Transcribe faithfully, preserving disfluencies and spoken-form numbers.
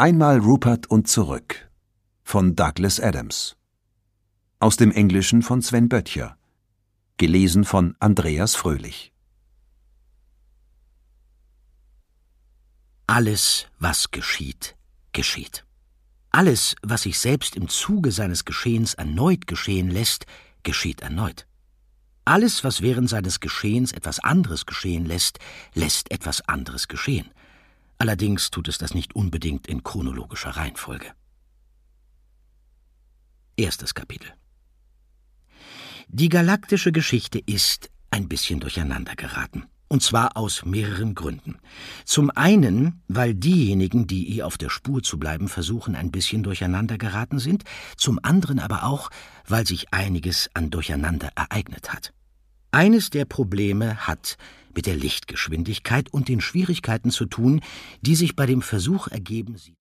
Einmal Rupert und zurück von Douglas Adams. Aus dem Englischen von Sven Böttcher. Gelesen von Andreas Fröhlich. Alles, was geschieht, geschieht. Alles, was sich selbst im Zuge seines Geschehens erneut geschehen lässt, geschieht erneut. Alles, was während seines Geschehens etwas anderes geschehen lässt, lässt etwas anderes geschehen. Allerdings tut es das nicht unbedingt in chronologischer Reihenfolge. Erstes Kapitel. Die galaktische Geschichte ist ein bisschen durcheinander geraten. Und zwar aus mehreren Gründen. Zum einen, weil diejenigen, die ihr auf der Spur zu bleiben versuchen, ein bisschen durcheinander geraten sind. Zum anderen aber auch, weil sich einiges an Durcheinander ereignet hat. Eines der Probleme hat mit der Lichtgeschwindigkeit und den Schwierigkeiten zu tun, die sich bei dem Versuch ergeben, sie